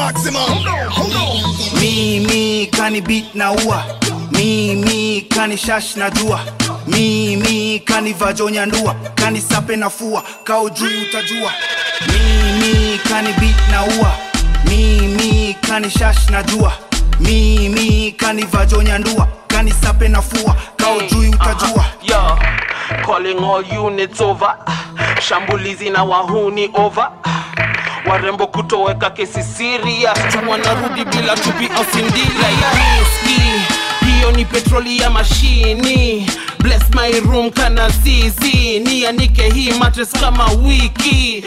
maximum. Me kani beat na ua. Me kani shash na jua. Me kani vajonya ndua. Kani sape na fua, kao juu utajua. Me kani beat na ua. Me kani shash na jua. Me kani vajonya ndua. Kani sape na fua, kao juu utajua. Yo, calling all units over. Shambulizi na wahuni over. Warembo kutoweka kesi serious. Wanarudi bila tupi au sindila whisky. Hiyo ni petroli ya mashini. Bless my room kana zizi. Nianike hii mattress kama wiki.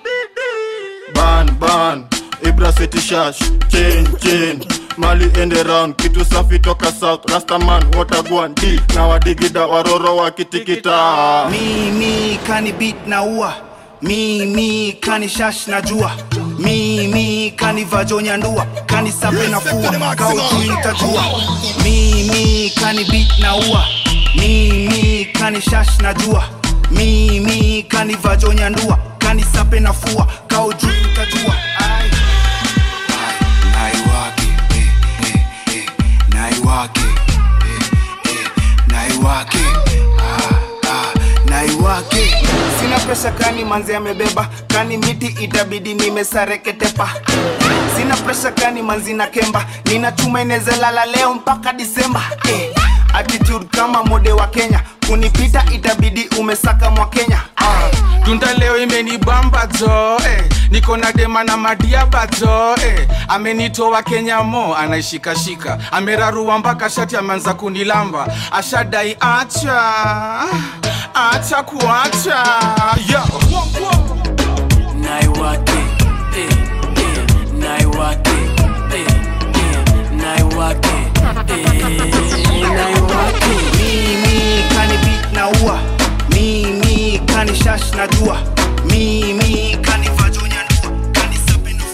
Ban Ibra City Shash chain Mali end around kitu safi toka south. Rastaman watagwan D na wadigida waroro wakitikita. Me kani beat na ua. Me kani shash na jua. Me kani vajonya ndua. Kani sape na fua, kao juu utajua. Me kani beat na ua. Me kani shash na jua. Me kani vajonya ndua. Kani sape na fua, kao juu utajua. Naiwake sina pressure kani manzi amebeba. Kani miti itabidi nimesareketepa. Sina pressure kani manzi na kemba. Nina chuma inezela leo mpaka Disemba. Attitude kama mode wa Kenya. Kunipita itabidi umesaka mwa Kenya. Tunda leo imenibamba zo niko na dema na madiaba zo amenitoa Kenya mo anaishikashika. Amerarua mpaka shati ameanza kunilamba. Ashadai acha kuacha. Yo Naiwake Naiwake Naiwake Naiwake. Me kani beat na ua. Me kani shash na jua. Me kani vajonya ndua. Kani sape na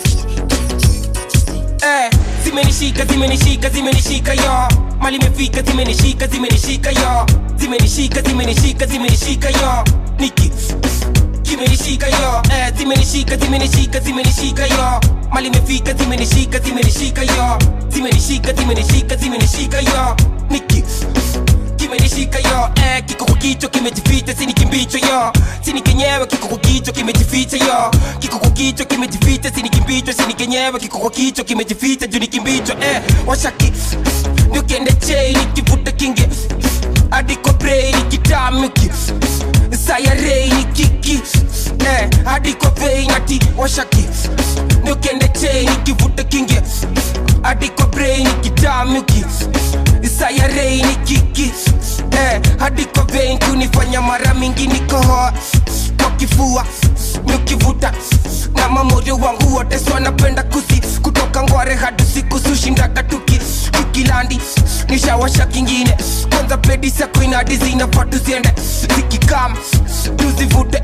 fua. Zimenishika yo. Mali mefika zimenishika yo. Zimenishika yo. Niki kimenishika yo. Zimenishika yo. Mali mefika zimenishika yo. Zimenishika yo. Niki kimenishika yo. Kiko kwa kichwa kimejificha, sini kimbicho yo. Sini kenyewe kiko kwa kichwa kimejificha yo. Kiko kwa kichwa kimejificha, sini kimbicho. Sini kenyewe kiko kwa kichwa kimejificha, juu ni kimbicho. Washaki ndio kende chain nikivuta kinge. Adiko brain nikitamiki. Saya rain kiki. Adiko vein ati washaki ndio kende chain nikivuta kinge. Adiko brain nikitamiki. Saya rain kiki. Adiko vein kunifanya mara mingi nikohoa kwa kifua nikivuta. Na mamoyo wangu wote swa napenda kusi. Kutoka Ngware hadi siku sushinda katuki. Kikilandi nishawasha kingine. Kwanza pedi sako inadi zinafaa tuziende. Zikikam tuzivute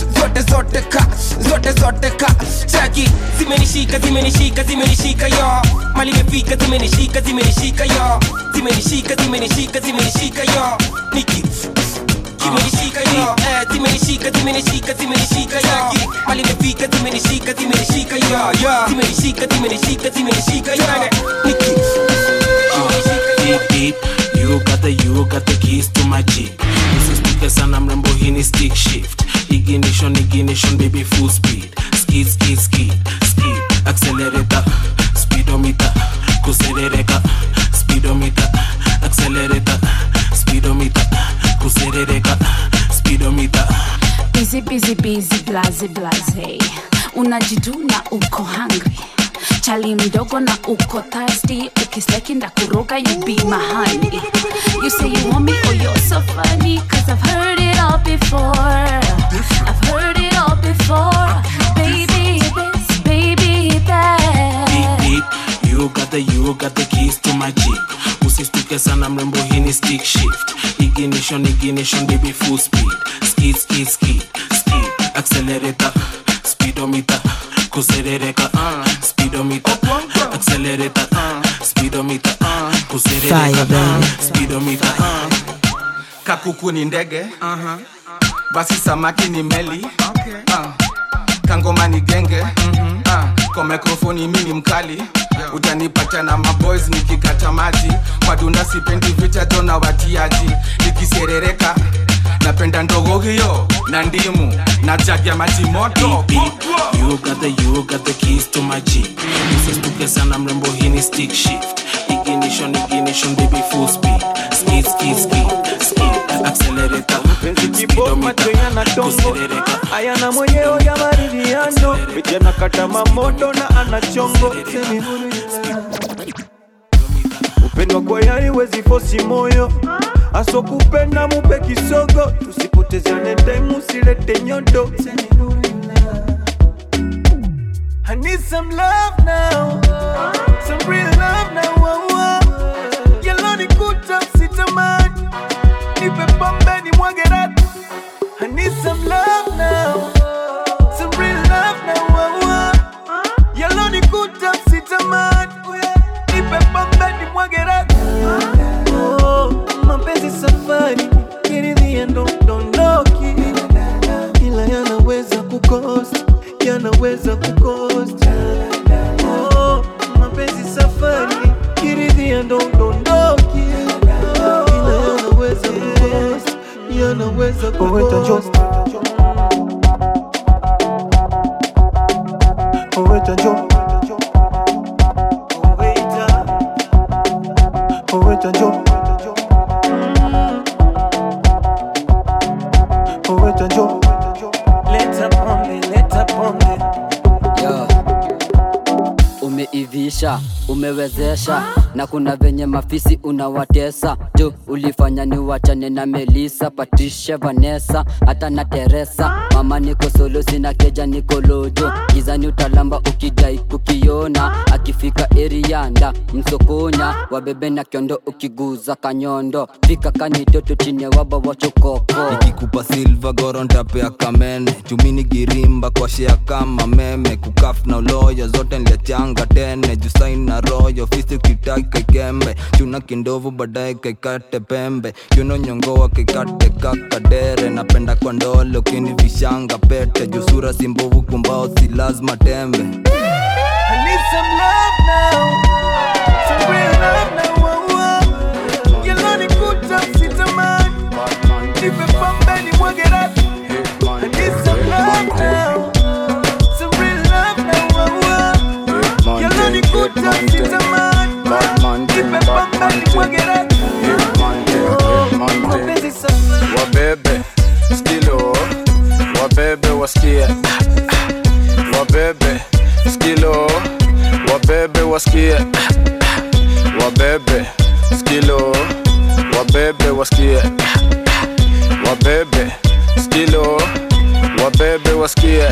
zote ka Chaki zimenishika yo. Mali mefika zimenishika yo. Zimenishika yo. Niki kimenishika yo. Zimenishika yo. Mali mefika zimenishika yo. Zimenishika yo. Niki Deep, you got the keys to my Jeep. Usisitike sana mrembo, hii ni stick shift. Ignition baby, full speed. Skid accelerator. Speedometer kuserereka. Speedometer accelerator. Speedometer kuserereka. Speedometer. Busy blaze. Unajiduna uko hungry. Chali mdogo na uko thirsty. Ukistaki ndakuroga, you be my honey. You say you want me, oh you're so funny. Cause I've heard it all before. Baby this, baby that. Deep, you got the keys to my Jeep. Usisitike sana mrembo, hii ni stick shift. Ignition baby, full speed. Skid accelerator. Speedometer kuserereka. Speedometer accelerator. Speedometer kuserereka. Speedometer. Kakuku ni ndege. Basi samaki ni meli. kangoma ni genge. Kwa mikrofoni mimi mkali, utanipata na maboys nikikata maji. Kwa dunda sipendi vita dona watiaji, nikiserereka napenda ndogo hiyo na ndimu na jagi ya maji moto. You got the keys to my Jeep. Usistuke sana mrembo, hii ni stick shift. Ignition baby, full speed. Skid accelerator. Macho yana tongo ayana mwenyewe ya maridhiano. Vijana kata mamoto na anachongo. Upendo kwa yari wezi fosi moyo, aso kupenda mupe kisogo. Tusipotezane time usilete nyodo. I need some love now, some real love now. Yellow ni kuta sitamani, nipe pombe ni mwagerati. I need some love now, some real love now. Yellow ni kuta sitamani, nipe pombe ni mwagerati. Oh, mapenzi safari, kiridhia ndondoki. Ila yanaweza kukosa, yanaweza kukosa. Oh, mapenzi safari, kiridhia ndondoki. Ila yanaweza kukosa, yanaweza kukosa. Oweta jo, oweta jo, oweta jo. Leta pombe. Yo, umeivisha, umewezesha, na kuna venye mafisi unawatesa. Tu ulifanya ni wachane na Melissa, Patricia, Vanessa, hata na Teresa. Mama niko solo, sina keja, niko lojo. Gizani utalamba ukidai kukiona. Akifika erianda msokonya, wabebe na kiondo ukiguza kanyondo. Fika kanitoto chine waba wachokoko. Nikikupa silva goronta pea kamene, chumini girimba kwa shea kama meme. Kukaf na uloyo zote nliachanga tene, jusain na royo fisi ukitaki kaikembe. Chuna kindovu badaye kaikate pembe, yuno nyongoa kaikate kakadere. Napenda kwa ndolo kini vishanga pete, jusura simbovu kumbao si lazima tembe. I need some love now, some real love now. Yellow ni kuta sitamani, nipe pombe ni mwagerati. I need some love now, some real love now. Yellow ni kuta sitamani, nipe pombe ni mwagerati. Mapenzi safari. Wabebe, skilo, wabebe wasikie. Wabebe, skilo, wabebe wasikie. Wabebe, skilo, wabebe wasikie. Wabebe, skilo, wabebe wasikie.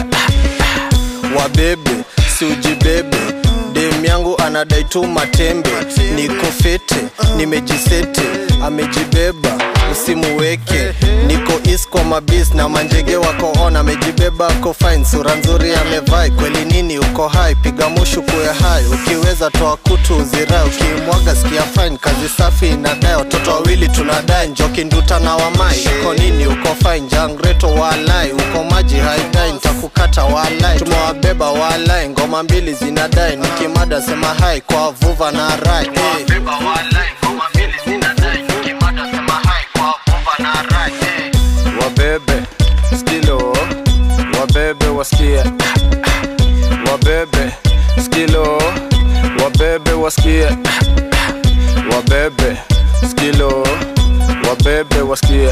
Wabebe, si ujibebe. Dem yangu anadai tu matembe. Niko fete, nimejisete. Amejibeba, usimuweke. Niko east kwa mabis na manjege wako on. Amejibeba ako fine, sura nzuri amevai. Kweli nini uko high, piga mushu kuwe high. Ukiweza toa kutu uzirai, ukimwaga sikia fine. Kazi safi inadai, watoto wawili tunadai. Njoki nduta na wamai, uko nini uko fine. Jangreto walai, uko maji haidai. Nitakukata walai, tumewabeba walai. Ngoma mbili zinadai, nikimada sema hai. Kwa vuva na rai, tumewabeba walai. Ngoma mbili zinadai, nikimada sema hai. Kwa vuva na rai, Wabebe, skilo, wabebe wasikie. Wabebe, skilo, wabebe wasikie. Wabebe, skilo, wabebe wasikie.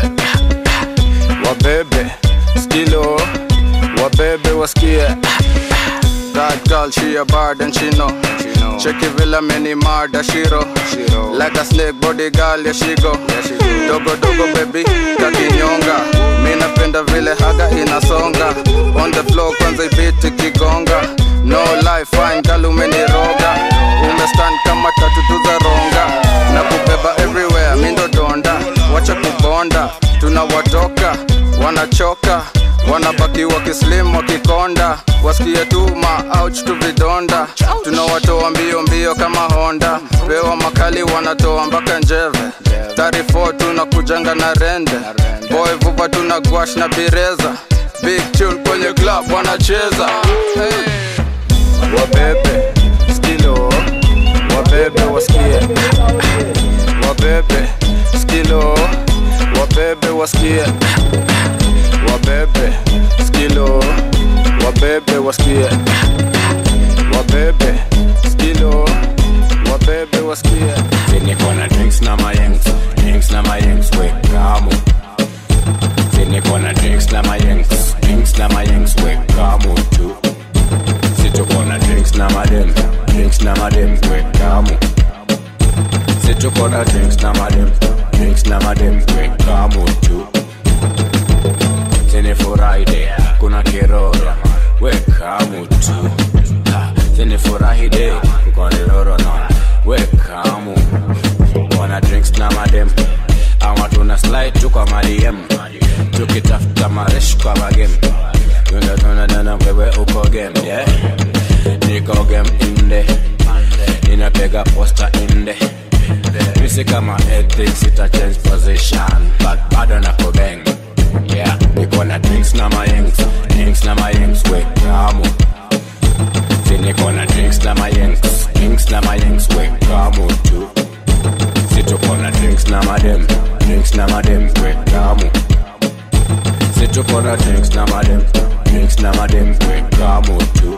Wabebe, skilo, wabebe wasikie. That girl, she a bad and she know. Check it villa many mad shiro. Like a snake body girl, yeah she go. Dogo dogo baby, kakinyonga. Mina penda vile haga inasonga. On the floor kwanza ibiti kigonga. No life fine girl umeniroga. Umestand kama tatu za ronga. Na kubeba everywhere, mindo donda. Wacha kubonda, tunawatoka, wanachoka. Wanabaki wakislim wakikonda. Wasikie tu ma-ouch tu vidonda. Tunawatoa mbio mbio kama Honda. Pewa makali wanatoa mpaka njeve. 34 tunakujanga na rende. Boy vuva tunagwash na bireza. big tune kwenye club wanacheza. Hey. Wabebe skilo, wabebe wasikie. Wabebe skilo, wabebe wasikie. Wabebe skilo, wabebe wasikie. Wabebe skilo, wabebe wasikie. Sini kona drinks na mayengs, drinks na mayengs we kamu. Sini kona drinks na mayengs, drinks na mayengs we kamu tu. Situ kona drinks na madem, drinks na madem we kamu. Situ kona drinks na madem, drinks na madem we kamu tu. Sini Friday, kuna kirora we kamu tu. Sini Friday, kuna kirora na we kamu. Wana drinks na madem, ama tuna slide tu kwa madiem. Tukitafuta maresh kwa magem. Tuna dana wewe uko game, yeah. Niko game inde, ninapega poster inde. Misi kama ethics ita change position, but bado nako bang, yeah. Niko na drinks na mayengs, drinks na mayengs we kamu. Niko na drinks na mayengs, drinks na mayengs we kamu tu. Situ kona drinks na madem, drinks na madem we kamu. Situ kona drinks na madem, drinks na madem we kamu tu.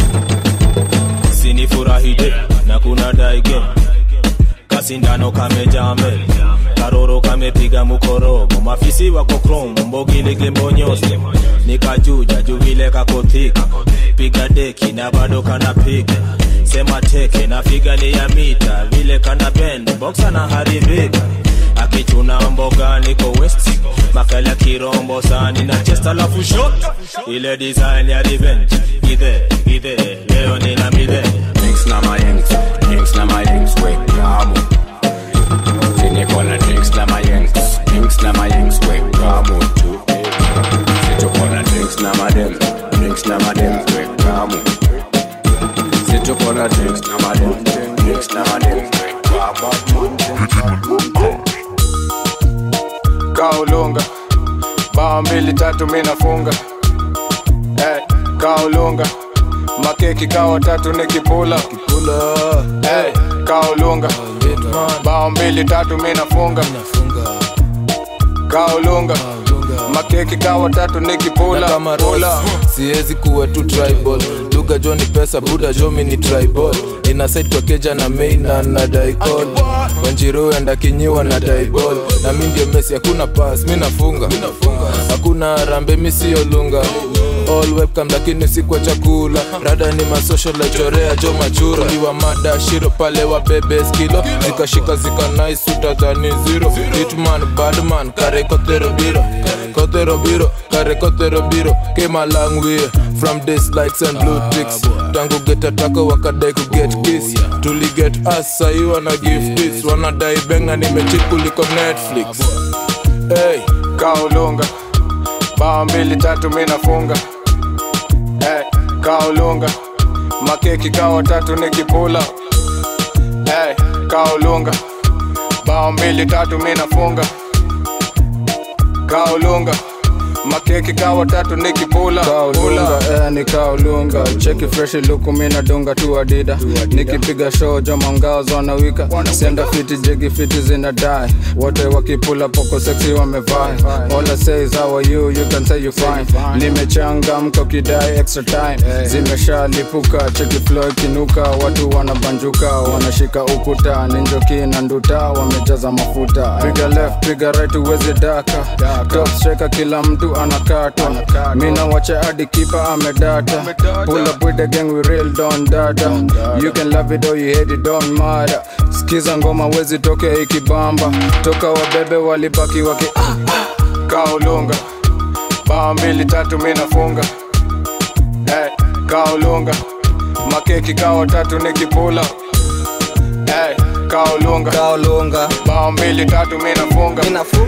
Sini furahide na kuna daige, kasindano kamejamel, karoro kamepiga mukorogo, mafisi wako chrome, mbogile gembonyose, nikajuja juvile kakotika, piga deki na bado kanapiga, sema teke na figa ni ya mita, vile kana bend, boxa na haribika, akichuna mboga niko west, makala kirombo sani na chest alafu shot, ile design ya revenge, gide, leo nina mide. Drinks na mayengs, drinks na mayengs we kamu. Sini kona drinks na mayengs, drinks na mayengs we kamu tu. Situ kona drinks na madem, drinks na madem we kamu. Situ kona drinks na madem, drinks na madem we kamu. Kaulunga, bao 2-3 mina funga. Hey, kaulunga, makeki kawa 3 nikipula. Hey, kaulunga, bao 2-3 mina funga. Kaulunga, makeki kawa 3 nikipula. Kama rola, siezi kuwa tu tribal. Luga Johnny pesa, Buda Jomi ni tribal. Inaside kwa keja na main na daikol. Wanjiru enda kinyiwa na daibol. Na mi ndio Messi, hakuna pass, mi nafunga. Hakuna rambe, mi siyo lunga. All webcam lakini si kwa chakula. Rada ni masocial la chorea jo machura. Iwa mada shiro pale wa bebe skilo. Zikashika zika nice utadhani zero. Hitman, badman, kare kotero biro. Kotero biro, kare kotero biro. Came a long way from this likes and blue ticks. Tangu get atako wakadai ku get kiss. Tuli get us, sahi wana give this. Wana dai benga nimechiku liko Netflix. Hey, kaulunga, bao 2-3 mina funga. Hey, kaulunga, makeki kawa 3 nikipula. Hey, kaulunga, bao 2-3 mina funga. Kaulunga, makeki kawa 3 nikipula. Kaulunga, ni kaulunga. Cheki fresh luku mina dunga tu adida. Nikipiga show joma ngao zona wika. Senda fiti jegi fiti zina die. Wote wakipula poko sexy wamevai. All I say is how are you, you can say you fine. Nimechanga mko kidai extra time. Zimesha lipuka, cheki flow kinuka. Watu wanabanjuka, wanashika ukuta. Ninjoki na nduta, wamejaza mafuta. Piga left, piga right uwezi daka. Top striker kila mtu anakata. Mina wacha adi kipa amedata. Pull up with the gang, we real don data. You can love it or you hate it, don't matter. Skiza ngoma wezi toke ikibamba. Toka wabebe walibaki waki kaulunga, bao 2-3 mina funga. Hey, kaulunga, makeki kawa 3 nikipula. Hey, kaulunga, bao 2-3 mina funga.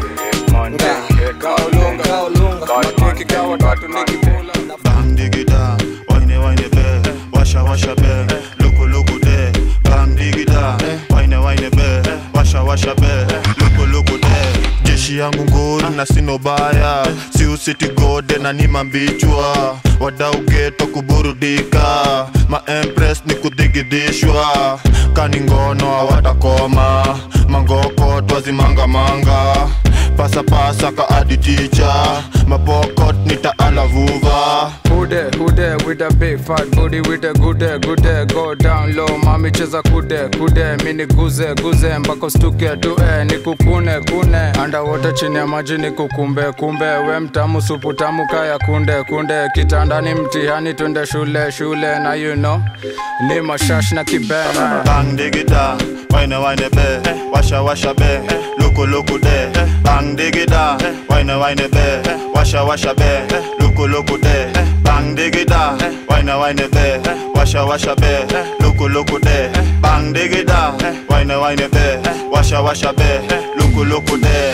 Kaulunga, makeki kawa 3 nikipula. Bam digida, wine be, washa be, luku de. Bam digida, wine be, washa be, luku de. Jeshi yangu nguru na sino baya. Si usiti gode na ni mambichwa. Wadau geto kuburudika. Ma empress ni kudigidishwa. Kani ngono hawatakoma. Mangoko twazimanga manga. Pasa pasa ka adi teacher. Mapokot nita alavuva. Who there with a big fat booty with a good day. Go down low, mami cheza kude. Mini guze, mbako stuke tue. Nikukune, underwater chini ya maji nikukumbe. We mtamu supu tamu kaya kunde. Kitandani mtihani twende shule. Na you know, ni mashash na kibena. Bang digida, wine be. Washa be, loko de. Bang digida, wine be. Washa be, loko de. Bang digida, wine be. Washa be, loko de. Bang digida, wine be. Washa be, loko de.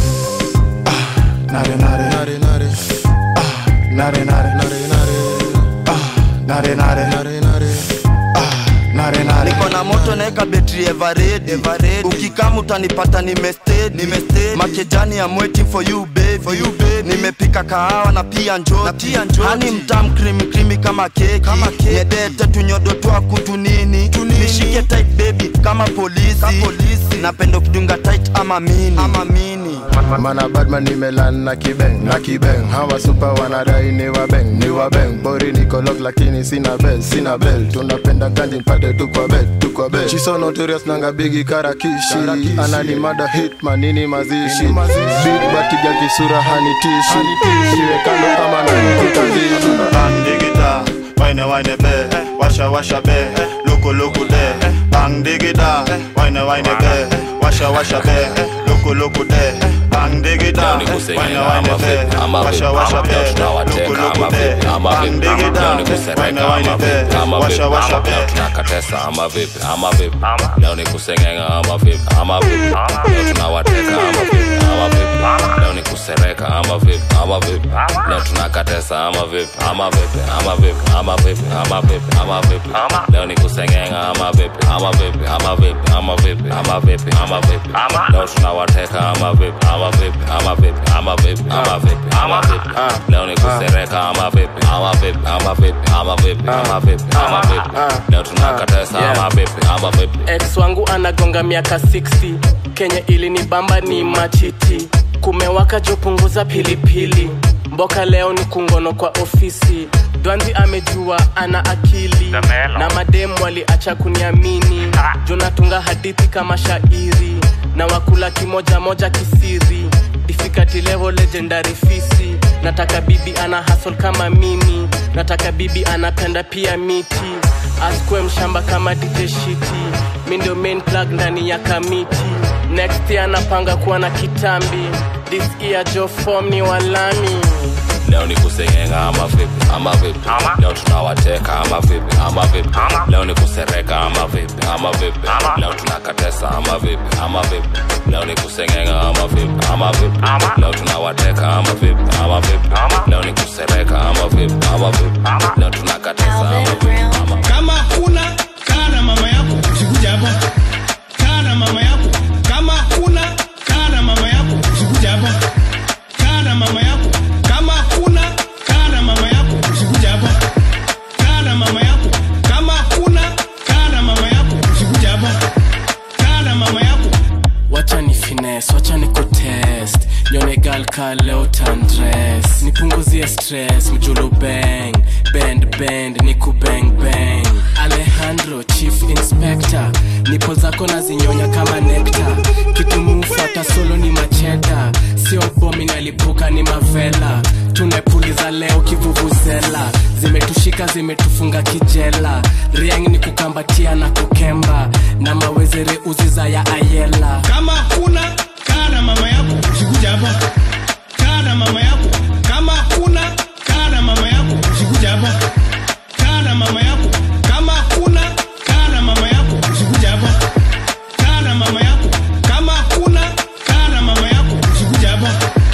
Nare. Nare. Niko na moto naeka betri everready. Ukikamu utanipata nimested. Makejani I'm waiting for you baby. Nimepika kahawa na pia njoti. Hani mtamu krimi kama keki. Nyedete tunyodo twa kutu nini. Nishike tight baby kama polisi. Napendo kudunga tight ama mini. Mana badman nimelan na kibeng. Hawa super wanadai ni wabeng. Bori niko lock lakini sina bell. Tunapenda ganji mpate tu kwa bed. She so notorious nanga bigi karakishi. Anani mada hitman nini mazishi. Big bati ya kisura hanitishi. Shiwe kando kama na kutazishi. Bang digida, wine be. Washa be, loko de. Bang digida, wine be. Washa be, loko de. Bang digida, wine be. Washa be, loko de. Bang digida, wine be. Washa be. Tunakatesa ama vipi. Leo ni kusengenga ama vipi. Leo tunawateka ama vipi. Leo ni kusereka ama vipi. Leo tunakatesa ama vipi. Leo ni kusengenga ama vipi. Leo tunawateka ama vipi. Leo ni kusereka ama vipi. Leo tunakatesa ama vipi. Ex wangu anagonga miaka 60. Kenya ili ni bamba ni machiti. Kumewaka jo punguza pilipili. Mboka leo ni kungono kwa ofisi. Dwanzi amejua ana akili. Na mademu waliacha kuniamini. Jonatunga hadithi kama shairi. Na wakula kimoja kisiri. Difficulty level legendary fisi. Nataka bibi ana hustle kama mimi. Nataka bibi anapenda pia miti. Askwe mshamba kama DJ Shiti. Mi ndio main plug ndani ya kamiti. Next year napanga kuwa na kitambi. This year jo form ni walami. Leo ni kusengenga ama vipi. Leo tunawateka ama vipi. Leo ni kusereka ama vipi. Leo tunakatesa ama vipi. Leo ni kusengenga ama vipi. Leo tunawateka ama vipi. Leo ni kusereka ama vipi. Leo tunakatesa ama vipi. Kama huna kana mama yako usikuja hapa. Kana mama yako. Kama huna kana mama yako usikuja hapa. Kana mama yako. Kama huna kana mama yako usikuja hapa. Kana mama yako. Kama huna kana mama yako usikuja hapa. Kana mama yako. Wacha ni finesse, wacha ni kutest. Nyone gal ka leo tandress. Nipunguzie stress, mjulu bang. Bend, niku bang. Alejandro, chief inspector. Nipo zako na zinyonya kama nectar. Kitu mufata solo ni macheta. Sio bomi nalipuka ni mavela. Tunepuliza leo kivuvuzela. Zimetushika zimetufunga kijela. Riang ni kukambatia na kukemba. Na mawezere uziza ya ayela. Kama huna kana mama yako usikuja hapa. Kana mama yako. Kama huna kana mama yako usikuja hapa. Kana mama yako. Kama huna kana mama yako usikuja hapa. Kana mama yako. Kama huna kana mama yako usikuja hapa.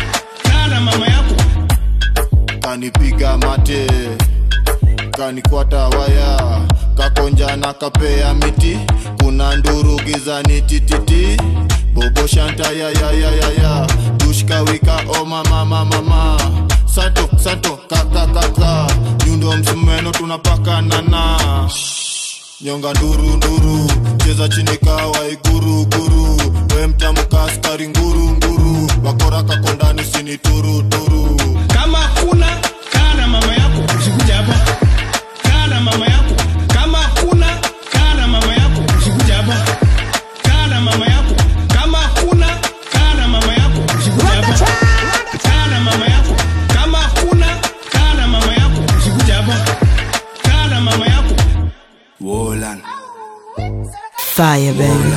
Kana mama yako. Kanipiga mate, kanikwata waya, kakonja na kapea miti. Kuna nduru gizani tititi. Bobo shanta ya kushika wika oh mama Santo kaka nyundo msumeno tunapaka nana nyonga nduru cheza chini kawa iguru we mtamuka askari nguru wakora kakondani sini turu kama kuna kana mama yako usikuja hapa kana mama yako kama kuna kana mama yako usikuja hapa kana mama yako kama kuna kana mama yako usikuja hapa kana mama yako kama kuna kana mama yako usikuja hapa kana mama yako Wolan Fire baby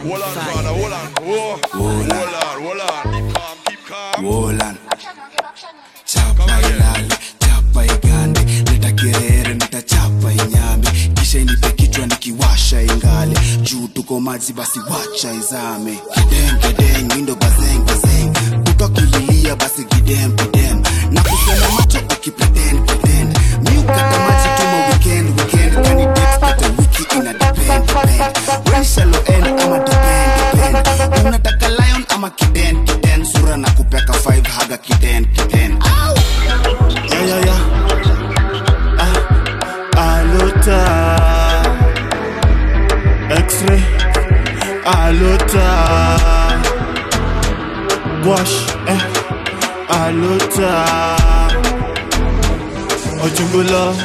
Wolan chapa ilale chapa igande leta kirere nitachapa inyame kisha inipe kichwa nikiwasha ingale juu tuko maji basi wacha izame kideng indo bazeng tukakililia basi kidem na kusema macho ukipretend mi ukata maji tuma weekend kani dates kata wiki ina depend when shallow end ama depend unataka lion ama kiden sura na kupeka 5 haga kiden yeah Aluta X-ray Aluta Wash Aluta Ojungula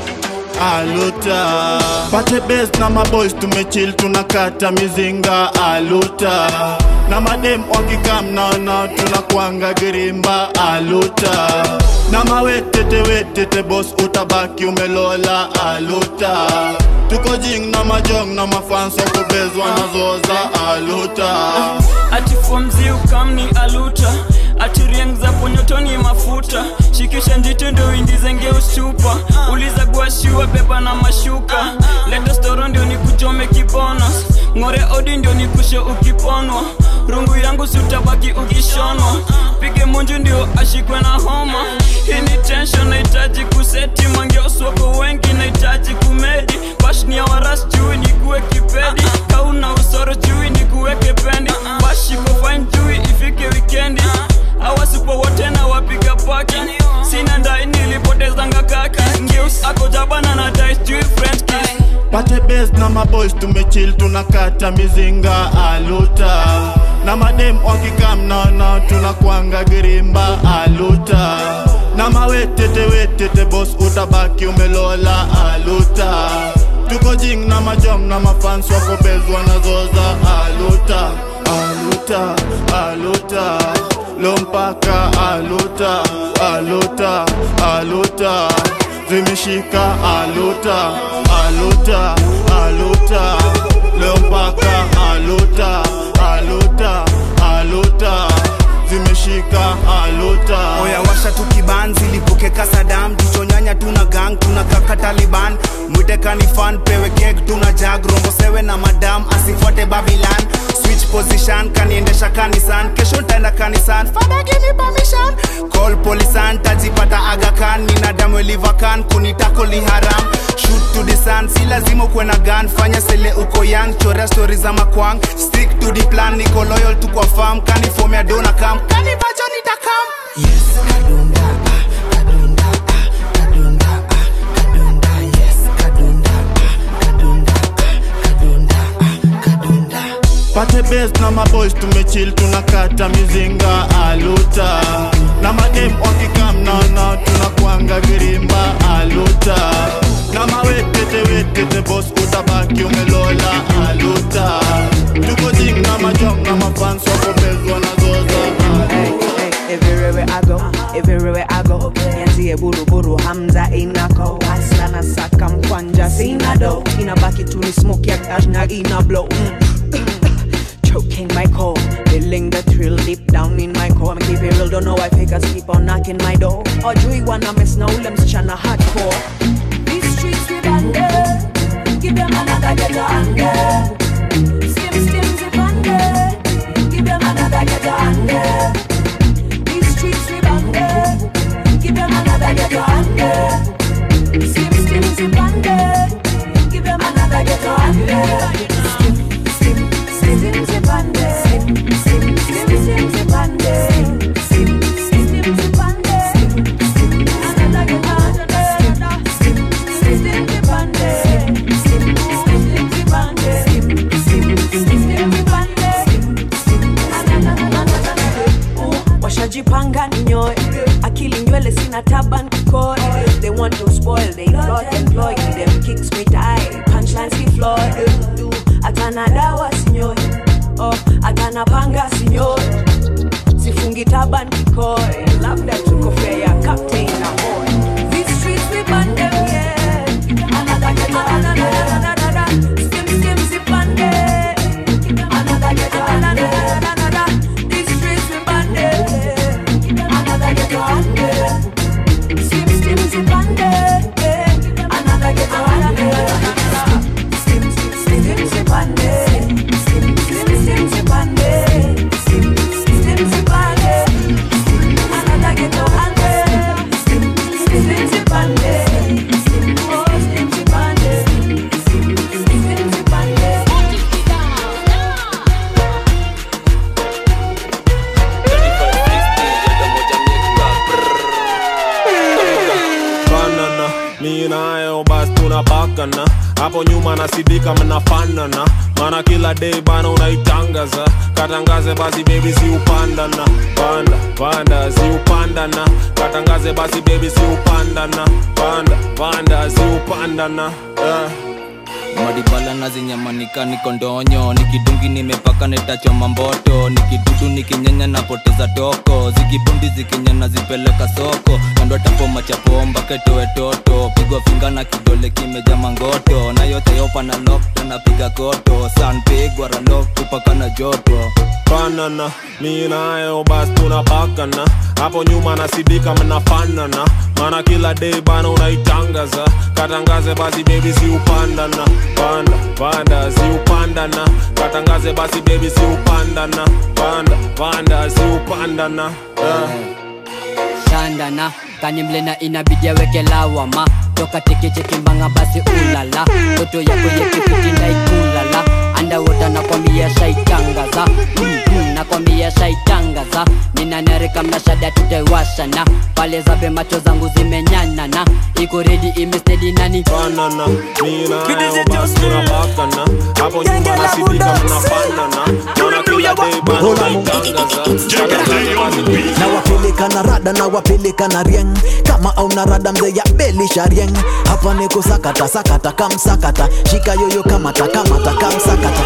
Aluta Pate best na maboys tumechill tunakata mizinga Aluta na madem wakikam na tunakuanga girimba Aluta na mawetete boss utabaki umelola Aluta tuko jing na majong na mafanso kubezwa na zoza Aluta ati fomzi ukamni Aluta ati rieng za ponyotoni mafuta shikisha njito ndo indizenge ustupa uliza guashiwa beba na mashuka leta storo ndio nikuchome kibonus ngore odi ndio nikushe ukiponwa rungu yangu sutabaki ukishonwa pige munju ndio ashikwe na homa hii ni tension naitaji kuseti mangeoswako wengi naitaji kumedi bashni ya waras chui nikuwe kipedi kauna usoro chui nikuweke pendi bashiko fine chui ifike wikendi awasipo wote na wapiga paki sina ndai nilipotezanga kaki ngeus ako jabana na dice chui French kiss pate best na maboys tumechill tunakata mizinga Aluta na madem wakikam na tunakuanga girimba Aluta na mawetete boss utabaki umelola Aluta tuko jing na majong na mafans wako bezwa na zoza Aluta lompaka Aluta vimeshika Aluta lompaka Aluta zimeshika Aluta oya washa tukibanzi lipuke kasadam tuchonyanya tuna gang tuna kaka Taliban mwite kanifan pewe keg tuna jag rombo sewe na madam asifuate Babylon switch position kaniendesha kanisan kesho ntaenda kanisan father give me permission call police tajipata Aga Khan nina damu liver can kunitako li haram shoot to the sun si lazima kuwe na gun fanya sele uko young chora stories za makwang stick to the plan niko loyal to kwa farm kanifomea dona kam kanivacho nitakam yes kadunda yes kadunda pate best na maboys tumechill tunakata mizinga Aluta na madem wakikam na tunakuanga girimba Aluta na mawetete boss utabaki umelola Aluta tuko jing na majong na mafans wako bezwa na zoza everywhere I go Nianzie buru Hamza inako Hasta na saka mkwanja sina do inabaki tu ni smoke ya cash na ina blow choking my core feeling the thrill deep down in my core keep it real don't know why fakers keep on knocking my door Ojui wana mess na ule msichana hardcore these streets we bande give them another get anger stim zipande give them another get anger these streets we bande give them another get anger stim zipande give them another get anger Sim zipande panga ninyoe, akili nywele sina taban kikoi. They want to spoil, they employ, them kicks me tight, punchlines ki floor. Atana dawa sinyoe, atana panga sinyoe, sifungi taban kikoi. Labda tuko fair ya captain na boy. These streets we burn them, yeah. Another ghetto, another. Skim zipande, another ghetto, another. These streets we burn them, another ghetto, another. Skim zipande, another ghetto, another. Skim zipande, skim zipande, skim zipande, another ghetto, another. Skim zipande, nayo basi tunapakana hapo nyuma nasidika mnafanana, mana kila day bana unaitangaza. Katangaze basi baby si upandana, panda si upandana. Katangaze basi baby si upandana, panda si upandana. Madibala na zinyamanika niko ndonyo, nikidungi nimepaka netachoma mboto, nikidudu nikinyanya napoteza toko, zikibundi zikinyana zipeleka soko, kando tapo machapo mpaka toe toto, pigwa finga na kidole kimeja mangoto, na yote yopa na lock napiga koto, sun pigwa ralock kupaka na joto. Banana, mi nayo basi tunapakana hapo nyuma nasidika mnafanana, mana kila day bana unaitangaza. Katangaze basi baby si upandana, panda si upandana. Katangaze basi baby si upandana, panda si upandana. Shandana kanimlena inabidi aweke lawama, toka teke mbanga basi ulala, toto yako yekipiti naikulala, underwater nakwambia shaitangaza, nakwambia shaitangaza. Nina nereka mnashada tutaiwashana, pale zabe macho zangu zimenyanana, iko ready imestedi nani banana. Mina yo basi tunapakana hapo nyuma nasidika mnafanana, mana kila day bana unaitangaza. Na wapeleka na rada na wapeleka na rieng, kama au na rada mzee ya beli sharieng. Hapa niko sakata kamsakata, shika yoyo kamata kamsakata.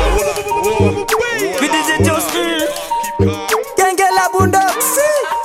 Genge la bundoksi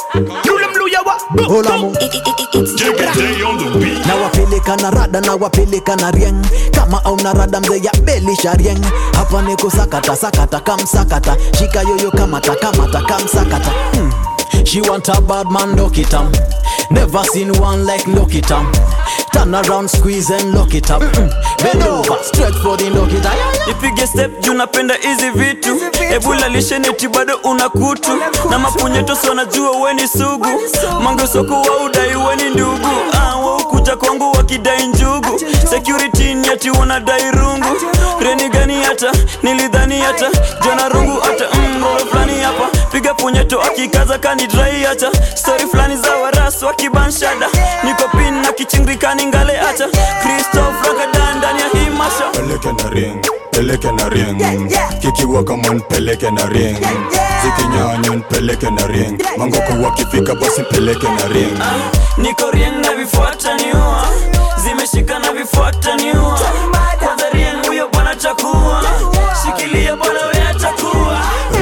na wapeleka na rada na wapeleka na rieng, kama au na rada mzee ya beli sharieng. Hapa niko sakata kamsakata, shika yoyo kamata kamsakata. She want a bad man, lock it up. Never seen one like lock it up. Turn around, squeeze and lock it up. Bend over, stretch for the lock it up. Ipige step juu napenda hizi vitu, ebula lisheneti bado unakutu, na mapunyeto so najua weni sugu, mango soko wa udai weni ndugu. Wa ukuja kwangu wakidai njugu, security nyati wanadai rungu. Reni gani hata, nilidhani hata, jona rungu hata mbolo flani hapa. Piga punyeto akikaza kani dry hata, story flani za warasu wakibanshada, niko pin na kichingrikani ngale hata, Christoph Ragadan ndani ya hii masha. Peleke na ring, kikiwa kama npeleke na ring, zikinyanya npeleke na ring, mangoko wakifika basi peleke na ring. Niko rieng na vifuata niua, zimeshika na vifuata niua, kwanza rieng huyo bwana chakua, shikilia bwana wea chakua.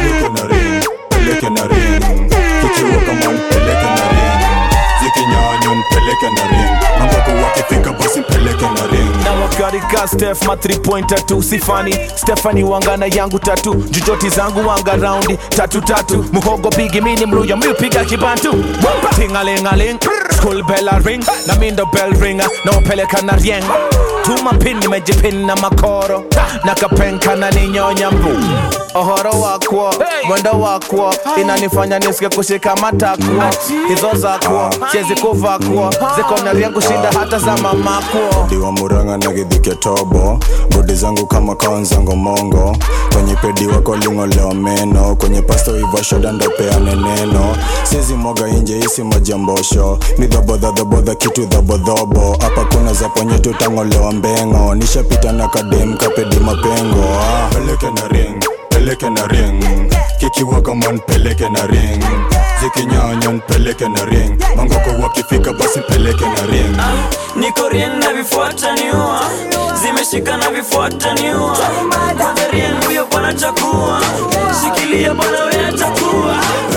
Peleke na ring, kikiwa kama npeleke na ring, zikinyanya npeleke na ring, mangoko wakifika basi peleke na ring. na wakarika Steph ma 3 pointer tu sifani Stephanie wangana yangu tatu, jujoti zangu wanga raundi tatu, muhogo bigi mini mluya miupiga kibantu, tingalingaling school bell ring, na mindo bell ringer na upeleka na rieng, tuma pin nimejipin na makoro, nakapenka na ninyonya mbu. Ohoro wakwo, mwendo wakwo, inanifanya nisike kushika matakwo, hizo zakwo, siezi kuvakwo, ziko na riengu shinda hata za mamakwo. Diwa muranga na githike tobo, bodi zangu kama kaonzango mongo, kwenye pedi wako lingo leo meno, kwenye pasto iva shoda ndo peane neno, siezi mwaga inje isi majambosho, ni dhabodha kitu dhabodhobo, hapa kuna za ponye tutango leo mbengo, nishapita na kadem kapedi mapengo. Peleke na ring, kikiwaka man peleke na ring zikinyanya npeleke na ring mangoko wakifika basi peleke na ring niko rien na vifuata niua zimeshika na vifuata niua kwanza rien huyo bwana chakua shikilia bwana wewe chakua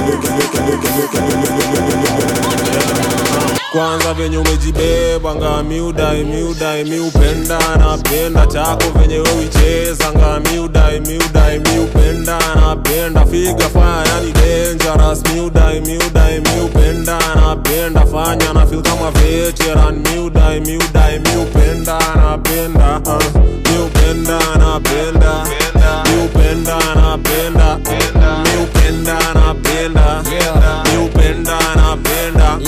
kwanza venye umejibeba nga miudai miupenda napenda chako venye wewe ucheza nga miudai miupenda napenda figa fire yani dangerous miudai miupenda napenda fanya na feel kama veteran miudai miupenda napenda miupenda napenda miupenda napenda miupenda napenda miupenda napenda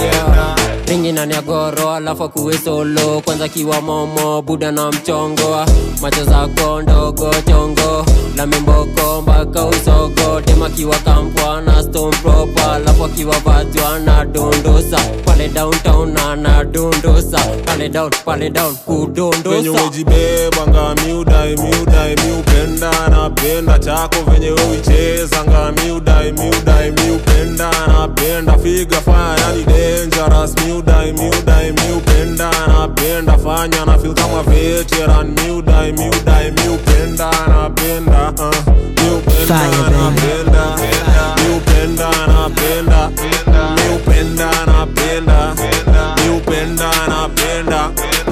ringi na niagoro alafu kuwe solo kwanza kiwa momo buda na mchongo macho zako ndogo chongo la mimboko mpaka usogo tema kiwa kampwa na stone proper alafu kiwa vajwa na dundusa pale downtown na dundusa pale down kudundusa venye umejibeba nga miudai miupenda napenda chako venye wewe ucheza nga miudai miupenda napenda figa fire yani dangerous miudai miupenda napenda fanya na feel kama veteran miudai miupenda napenda miupenda napenda miupenda napenda miupenda napenda miupenda napenda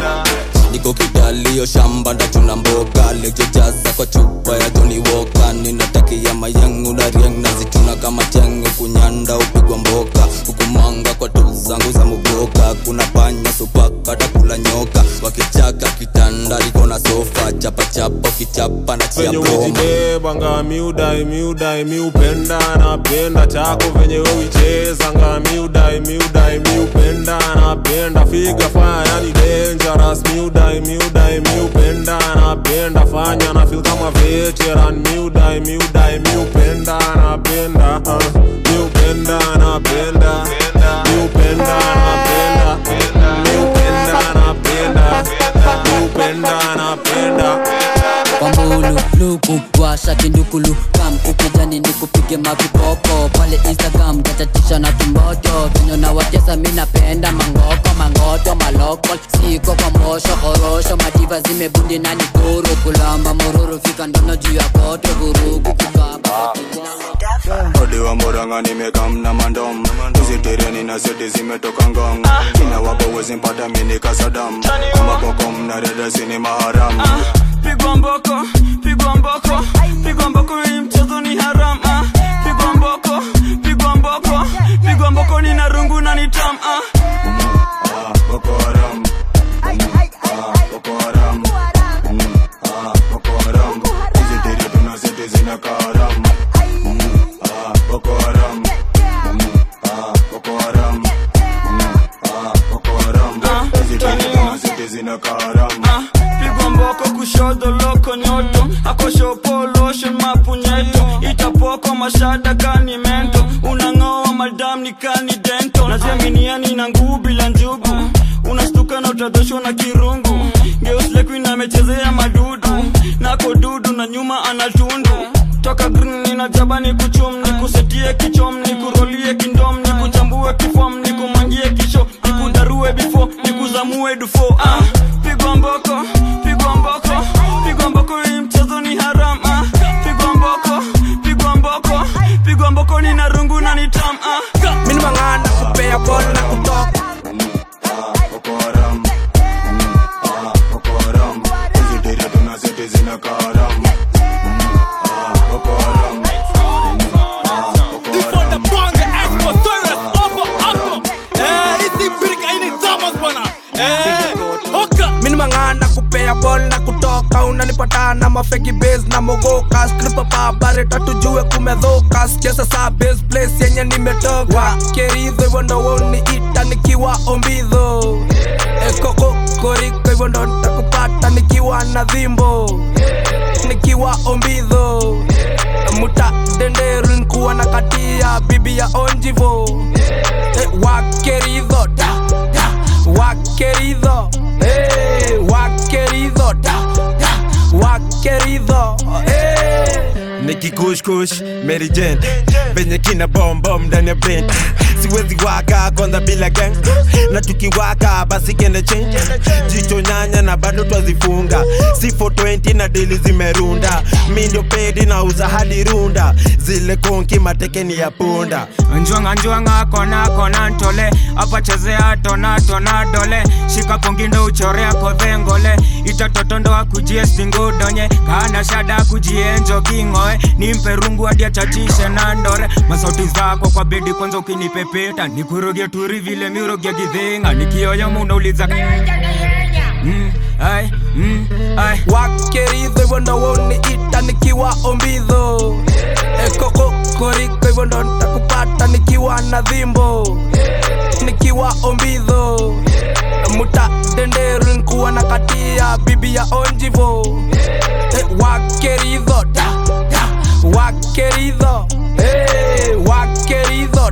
niko kidalio shamba ndachuna mboga lejojaza kwa chupa ya Johnny Walker ninatakia mayangu na riang nazituna kama chengo kunyanda upigwa mboka hukumanga kwa tu zangu za muboka kuna panya supaka takula nyoka wakichaka kitanda liko na sofa chapa kichapa na chia broma umejibeba nga miudai miupenda napenda chako venye wewe ucheza nga miudai miupenda napenda figa fire yani dangerous miudai miupenda napenda fanya na feel kama veteran miudai miupenda napenda miupenda napenda miupenda napenda miupenda napenda miupenda napenda Pambulu, luku, washa kindukulu Kam ukijani nikupige mavipopo Pale Instagram gatatisha na tumboto Venyo na watesa minapenda mangoto maloko Siko kwa mosho, korosho Madiva zimebundi na nikuru Kulamba mururu fika ndono juu ya koto Gurugu kukaba Odi wa moranga nimekam na mandom Uzitireni na seti zimetoka ngong Kina wapo wezi mpata mini kasadam Kuma kokom na reda sini maharam Pigwa mboko hii mchezo ni haram Pigwa mboko ni narungu na nitam Boko Haram Boko Haram Boko Haram Uzitiri tuna seti zina kaharam Boko Haram Boko Haram Boko Haram Uzitiri tuna seti zina kaharam Pigwa mboko kushodo loko nyoto Akoshopo lotion mapunyeto Itapoko mashada kani mento Unangoa madam ni kani dento Naziaminiani na nguu bila njugu Unastuka na utadosho na kirungu Geusleku inamechezea madudu Nako dudu na nyuma anatundu Toka green nina jaba ni kuchum Ni kusetie kichom ni kurolie kindom Ni kuchambue kifom ni kumangie kisho Ni kudarue bifo ni kuzamue dufo Pigwa mboko hii mchezo ni haram Pigwa mboko ni narungu na nitam Mini mangana kupea bol na kutoka Boko Haram Boko Haram Uzitiri tuna seti zina kaharam Boko Haram Before the bonga expo Toilet opo isi birika ini tamas bwana Hoka Mini mangana kupea bol na kutoka Unanipata na mafeki base na mogoka Skripa pa bareta tujue kumedhoka Sikiasa saa base place yenye nimetoka Keridho hivyo ndo woni ita nikiwa ombidho Koko koriko hivyo ndo nitakupata nikiwa na dhimbo Nikiwa ombidho Muta denderu nikuwa na katia bibi ya onjivo Wakeridho Wakeridho Wakeridho Wakeridho nikikushkush Mary Jane venye kina bomb bomb ndani ya brain siwezi waka kwanza bila gang na tukiwaka basi kende change jicho nyanya na bado twazifunga C420 na deli zimerunda mi ndio pedi na uza hadi runda zile konki matekeni ya punda Njwanga kona ntole hapa chezea tona dole shika pongindo uchorea kodhengole itatotondo akujie stingudonye kana shada kujienjo kingoe nimpe rungu hadi achachishe na ndore masauti zako kwa bedi kwanza ukinipepeta nikuroge turi vile miroge gidhinga nikioya munauliza ay wakeridho hivyo ndo woniita nikiwa ombidho kokoriko hivyo ndo nitakupata nikiwa na dhimbo nikiwa ombidho muta denderu nkuwa na katia bibi ya onjivo wakeridho wakeridho wakeridho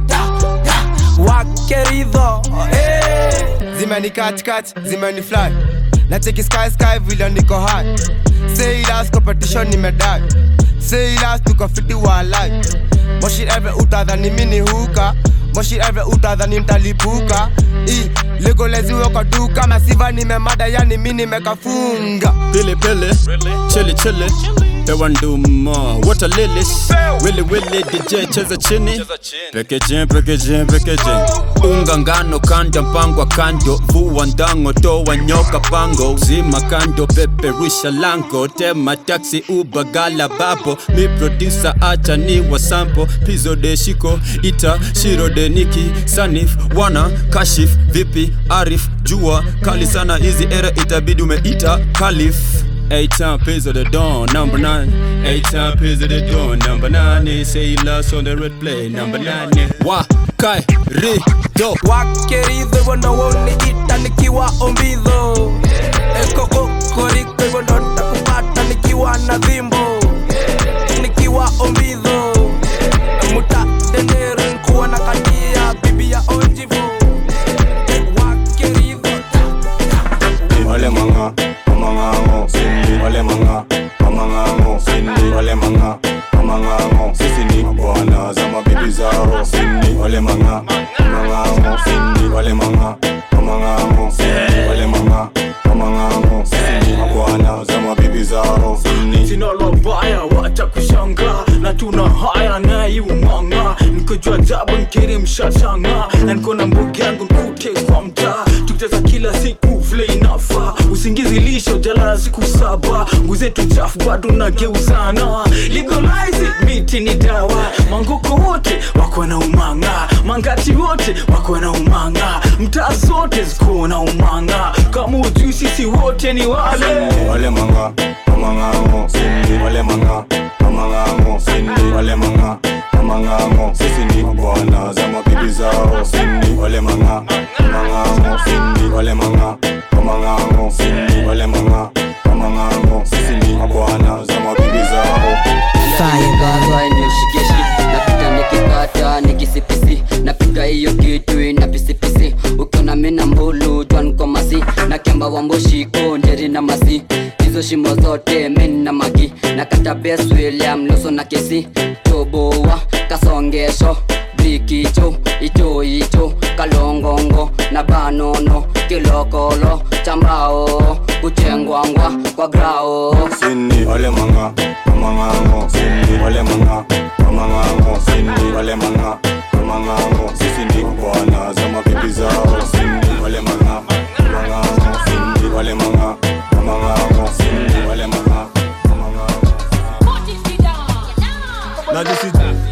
wakeridho zimeni catch zimeni fly na cheki sky vile niko high say last competition nimedai say last tuko fiti wa life moshi every utadhani mini huka moshi every utadhani mtalipuka legoleziwe kwa duka masiva nimemada yani mimi nimekafunga pele chili pewa nduma water lilies willy DJ cheza chini packaging unga ngano kanda mpangwa kando vua ndango toa nyoka pango zima kando peperusha lango tema taxi uber gala babo mi producer acha ni wa sample pizo de shiko ita shiro de niki sanif wana kashif vipi arif jua kali sana hizi era itabidi umeita kalif 8 time piz of the dawn, number 9. 8 time piz of the dawn, number 9. Say you lost on the red play, number 9. Wakerido wakeridho hivyo ndo woniita nikiwa ombidho kokoriko hivyo ndo nitakupata nikiwa na dhimbo nikiwa ombidho muta denderu nkuwa na katia bibi ya onjivo wakeridho wale manga amangango sindi wale manga amangango sindi wale manga amangango sisi ni bwana za mabibi zao sindi wale manga amangango sindi wale manga amangango sindi wale manga amangango sisi ni bwana za mabibi zao sindi sina lobaya wacha kushanga na tuna haya na yumanga nikojua jabu nkiri mshachanga na niko na mbugi yangu nkute kwa mtaa tukicheza kila siku vile inafa usingizi lisho jala siku 7 nguzetu chafu bado nageuzana legalize it miti ni dawa manguko wote wako na umanga mangati wote wako na umanga mtaa zote ziko na umanga kama ujui sisi wote ni wale manga amangango sindi wale manga amangango sindi wale manga amangango sisi ni bwana za mabibi zao sindi wale manga amangango sindi wale manga amangango sindi wale manga amangango sisi ni bwana za mabibi zao Fire nishikishi napita nikikata nikisipisi napiga hiyo kitu ina pisipisi ukiona mina mbulu jwan komasi na kemba wamboshiko njeri na masi hizo shimo zote meni na magi na kata best William Luso na kesi toboa kasongesho bikicho icho kalongongo na banono kilokolo chambao kuchengwangwa kwa grao sindi wale manga amangango sindi wale manga amangango sindi wale manga amangango sisi ni bwana za mabibi zao sindi wale manga amangango sindi wale manga amangango sindi wale manga amangango na jisi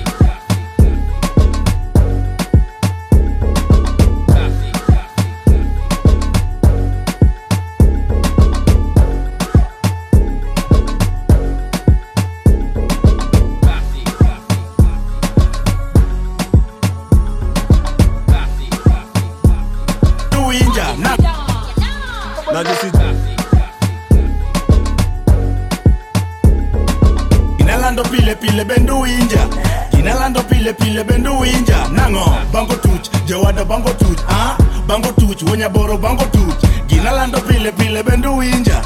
Inalando pile bendu inja Inalando pile bendu inja Nango bango tuch jawada bango tuch bango tuch wonya boro bango tuch Inalando pile bendu inja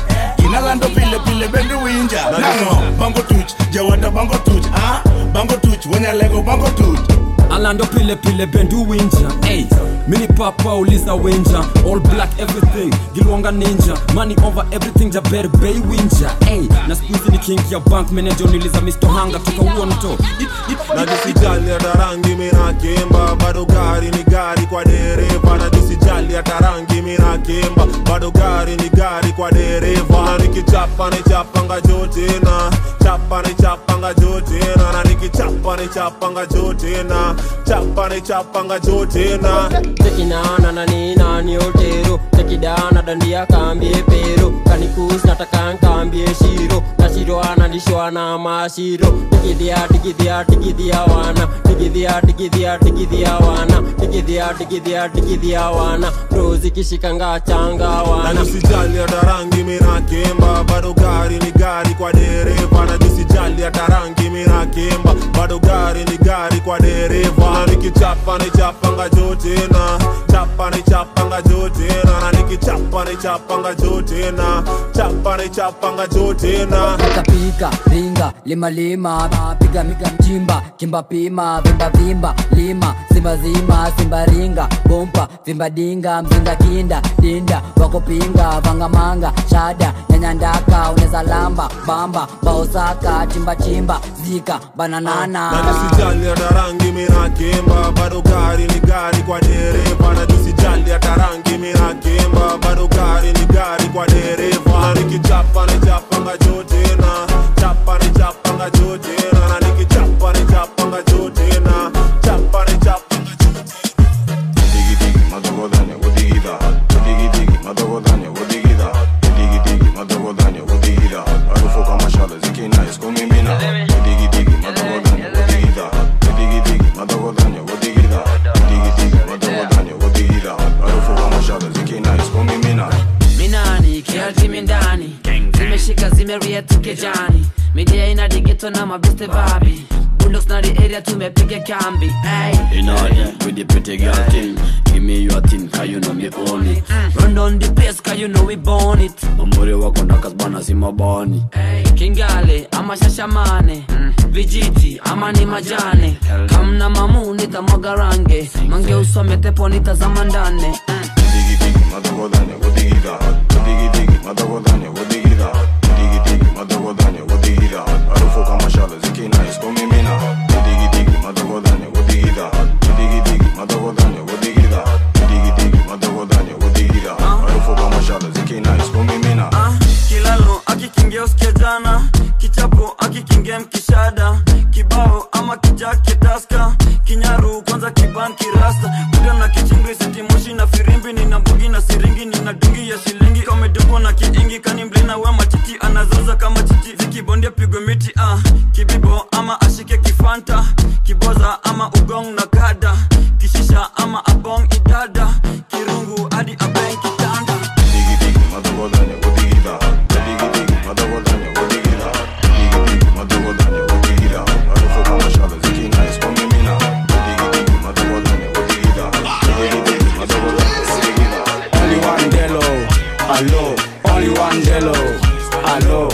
Ginalando pile pile bendu winja Nango bango tuch Jawada bango tuch Bango tuch Wenya lego bango tuch Alando pile pile bendu winja Hey Mini papa uliza winja All black everything Gilwanga ninja Money over everything Jaberi bay winja Hey Na squeeze ni king ya bank manager niliza Mr. Hanga Tuka uonto Najisijali hata rangi mina kimba Bado gari ni gari kwa dereva Najisijali hata rangi mina kimba Bado gari ni gari kwa dereva Na nikichapa ni chapanga jotina Chapa ni chapanga jotina Na nikichapa ni chapanga jotina Chapa ni chapanga jotina Tekinana na nina ni otero Tekidana dandia kambie pero Kanikus nataka nkambie shiro Na shiro analishwa na mashiro Tigidia tigidia tigidia wana Tigidia tigidia tigidia wana Tigidia tigidia tigidia wana Rozi kishikanga changa wana Najisijali hata rangi mina kimba Bado gari ni gari kwa dereva Najisijali hata rangi mina kimba Bado gari ni gari kwa dereva Na nikichapa ni chapanga jotina Chapa ni chapanga jotina Na nikichapa ni chapanga jotina Chapa ni chapanga jotina Pika pika, ringa, lima lima Piga miga mchimba, kimba pima Vimba vimba, lima, simba zima Simba ringa, bompa, vimba dinga Mzinga kinda, dinda, wako pinga Vanga manga, shada, nyanya ndaka Uneza lamba, bamba, baosaka Chimba chimba, zika, bananana Najisijali hata rangi mina kimba Bado gari ni gari kwa dereva Najisijali hata rangi mina kimba Bado gari ni gari kwa dereva Na nikichapa ni chapanga jotina Chapa ni chapanga jotina Na nikichapa ni chapanga jotina Chapa ni chapanga jotina Digi digi madogodanya wodigida Digi digi madogodanya wodigida Digi digi madogodanya wodigida Harufu kama shale zikina iskumimina Digi digi madogodanya wodigida Digi digi madogodanya wodigida Digi digi madogodanya wodigida Harufu kama shale zikina iskumimina Minani kialti mindani Zimeshika zimeria tukejani Media ina digeto na mabiste babi Bulldogs na the area tumepiga kambi In order with the pretty girl thing Give me your thing cause you know me own it Run down the place cause you know we born it Mamuri wako nakazbana si mabani Kingale ama shashamane Vijiti ama ni majane Kamna mamu nitamwaga range Mange usome tepo nitazama ndane Digi digi madogodanya wodigida Digi digi madogodanya wodigida Digi digi madogodanya wodigida Harufu kama shale zikina iskumimina Digi digi madogodanya wodigida Digi digi madogodanya wodigida Digi digi madogodanya wodigida Harufu kama shale zikina iskumimina Kilalo akikingia usikia jana Kichapo akikingia mkishada Kibao ama kijake taska Kinyaru kwanza kiban kirasta Kuda na kichingri siti moshi na firimbi Nina mbugi na siringi nina dungi ya shilingi Kame dogo na kiingi kani mblina we machiti Anazoza kama chichi zikibondia pigwe miti Kibibo ama ashike kifanta Kiboza ama ugong na kada Kishisha ama abong idada Kirungu adi abeng kitanda Digi digi madogodanya wodigida Digi digi madogodanya wodigida Digi digi madogodanya wodigida Harufu kama shale zikina iskumimina Digi digi madogodanya wodigida Digi digi madogodanya wodigida Only one Delo, hello. Only one Delo, hello.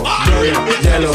Delo.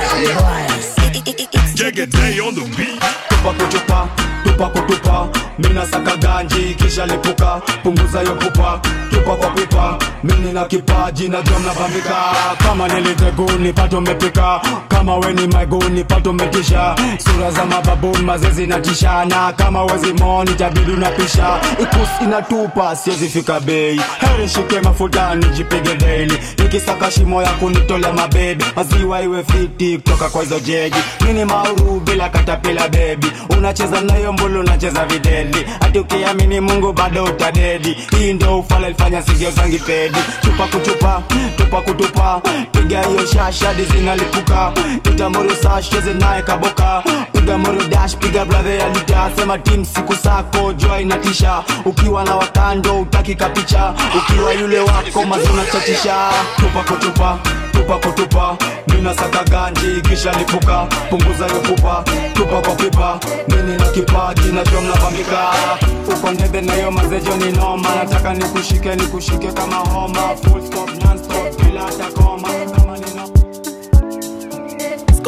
Jegede on the beat Tupa kutupa, tupa kutupa. Mina saka ganji kisha lipuka. Punguza yo pupa, tupa kwa pipa. Mini na kipaji na drum na bambika. Kama niliteguni pato mepika. Kama weni maiguni pato metisha. Sura za mababuni mazezi na tishana. Kama wezi moni tabidu na pisha. Ikus inatupa siezi fika bei. Heri shike mafuta nijipige daily. Nikisaka shimo ya kunitole mabebe. Maziwa iwe fiti kutoka kwa hizo jeji. Mini mauru bila katapila baby. Unacheza nayo mbulu unacheza videli. Ati ukiamini Mungu bado utadedi. Hii ndio ufala ilifanya sigio zangi pedi. Chupa kuchupa, tupa kutupa. Piga hiyo shasha dizina lipuka. Itamuru sash cheze nae kaboka. Piga muru dash, piga brother ya lita. Sema team siku sako, joy inatisha. Ukiwa na wakando, utaki kapicha. Ukiwa yule wako, mazuna chatisha. Tupa kutupa, tupa kutupa. Mina saka ganji, kisha lipuka. Punguza yo pupa, tupa kwa pipa. Mini na kipaji, na drum na bambika. Uko ndebe na yo mazejo ni noma. Nataka nikushike kama homa. Full stop, non stop, bila hata koma.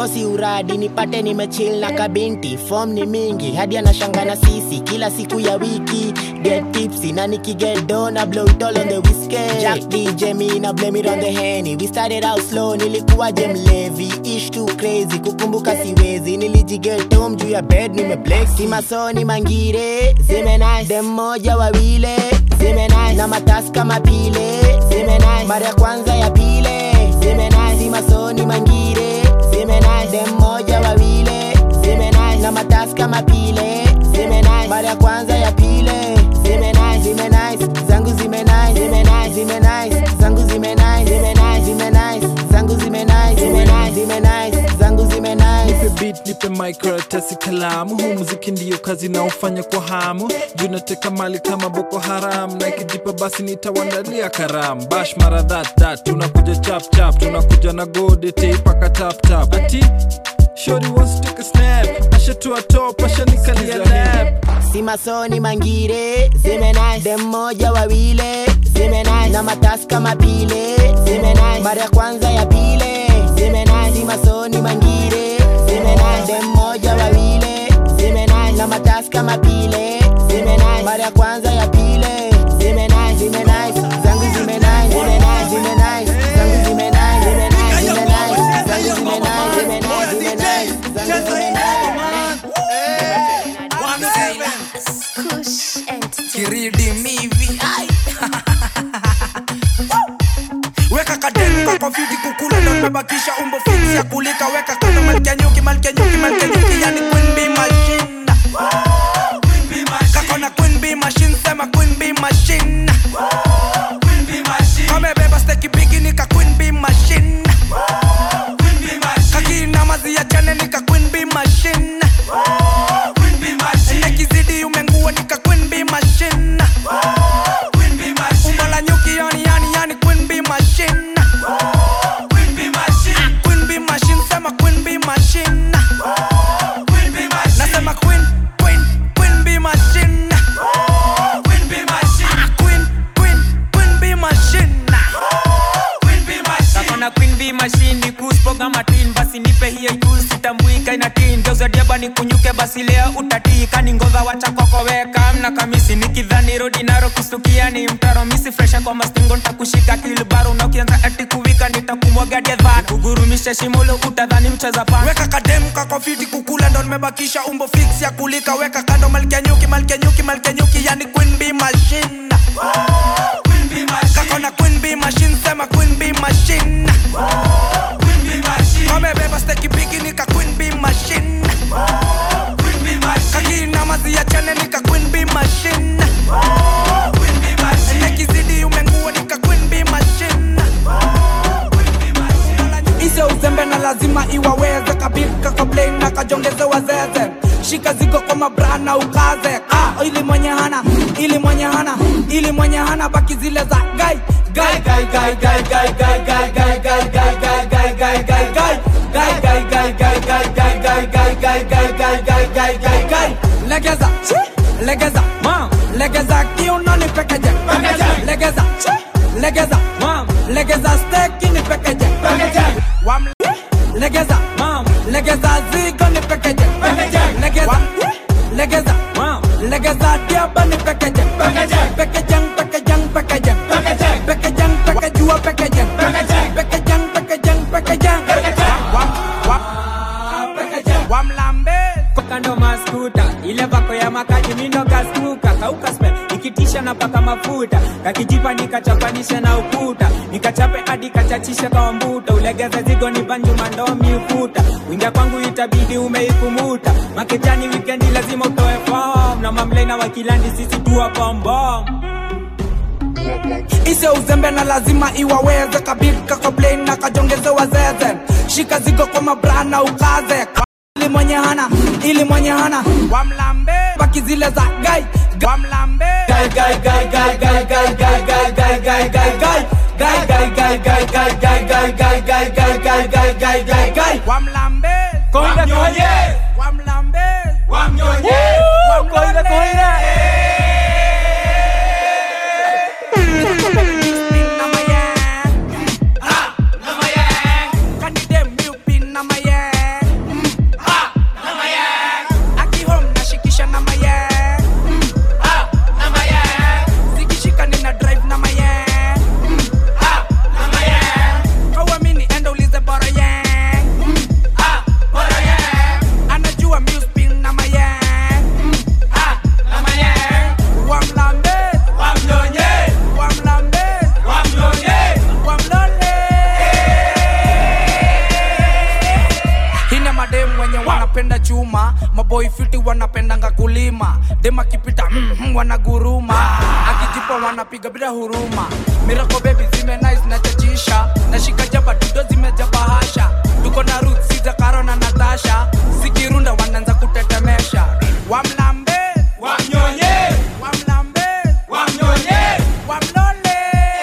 mikosi uradi nipate nimechill na kabinti. Form ni mingi hadi anashanga na sisi kila siku ya wiki. Get tipsy na nikiget down I blow it all on the whiskey. Jack DJ me na blame it on the Henny. We started out slow nilikuwa mlevi. Ish too crazy kukumbuka siwezi. Nilijiget home juu ya bed nimeblex. Si masoni mangire zime nice. Dem moja wawile zime nice. Na matasi kama pile zime nice. Mara ya kwanza ya pile zime nice. Si masoni mangire zime nice. Dem moja wawile zime nice. Na matasi kama pile zime nice. Mara ya kwanza ya pile zime nice. Zime nice. Zangu zime nice. Zime nice. Zime nice. Zangu zime nice. Zime nice. Zime nice. Zangu zime nice. Zime nice. Zime nice. Zangu zime nice. Nipe beat, nipe mic, karatasi kalamu. Huu muziki ndiyo kazi na ufanya kwa hamu. Juu nateka mali kama Boko Haram. Na ikijipa basi nitawandalia karamu. Bash mara that tunakuja chap chap. Tunakuja na gode tape paka tap tap. Ati shorty wants to take a snap. Asha to a top, asha nikalia lap. Si masoni mangire zime nice. Dem moja wawile zime nice. Na matasi kama pile zime nice. Mara ya kwanza ya pile zime nice. Si masoni mangire zime nice. Dem moja wawile zime nice. Na matasi kama pile zime nice. Mara ya kwanza ya pile zime nice. Zime nice. Zangu zime nice. Zime nice. Zime nice. Zangu zime nice. Zime nice. Zime nice. Zangu zime nice. Zime nice. Zime nice. Zangu zime nice. Kiridi mivi weka kademu kwa confiti kukula ndo nimebakisha umbo fix ya kulika. Weka kando malkia nyuki yani Queen Bee Machine. Kako na Queen Bee Machine sema Queen Bee Machine. Kame beba steki bigi nika Queen Bee Machine. Kaki na mazi ya chane nika Queen Bee Machine. Nekizidi umengua nika Queen Bee Machine. Umbo la nyuki yani Queen Bee Machine. Queen Bee Machine sema Queen Bee Machine. Nasema Queen Bee Machine. Queen Bee Machine. Kakona Queen Bee Machine ni kuspoga matin. Basi nipe hiyo ikusi tambuika inatin. Geuza diaba ni kunyuke basi leo utatika. Ni ngova wacha koko weka mna kamisi. Nikidhani rodi naro kustukia ni mtaro. Misi fresha kwa mastingo nitakushika kilbaro. Na ukianza ati kuwika nitakumwaga diadhan. Kugurumisha shimulo utadhani mcheza pan. Weka kademu kako fiti kukula ndo nimebakisha umbo fix ya kulika. Weka kando malkia nyuki yani Queen Bee Machine. Kako na Queen Bee Machine sema Queen Bee Machine. Kame beba steki bigi nika Queen Bee Machine. Kaki na mazi ya chane nika Queen Bee Machine. Nekizidi umengua nika Queen Bee Machine. Ise uzembe na lazima iwaweze. Kabika kablain na kajongeze wazeze. Shika zigo kwa mabrana ukaze. Ili mwenye hana baki zile za gai. Legeza mom, legeza kiuno ni pekeje. Legeza mom, legeza steak ni pekeje. Legeza mom, legeza zigo ni pekeje. Legeza mom, legeza diaba ni pekeje. Pekejang pekejua pekejang. Wamlambe kando maskuta ile bako ya makaji mindo kaskuka. Kauka spe ikitisha na paka mafuta. Kakijipa nikachapanisha na ukuta. Nikachape hadi kachachisha kwa mbuta. Ulegeza zigo ni banju mandomi ukuta. Wingia kwangu itabidi umeikumuta. Makejani weekendi lazima utoe form. Na mamlena wakilandi sisi tuwa bombom. Ise uzembe na lazima iwaweze. Kabika kablain na kajongeze wazeze. Shika zigo kwa mabrana ukaze. Ili mwenye hana wamlambe baki zile za gai. Wamlambe wamlambe dema kipita wanaguruma, akijipa wanapiga bila huruma. Miracle baby zime nice na chachisha, nashika jaba dudo zimejaba hasha. Tuko na Ruth Sita Karo na Natasha, sikirunda wanaanza kutetemesha. Wamlambe wamnyonye, wamlambe wamnyonye, wamlole.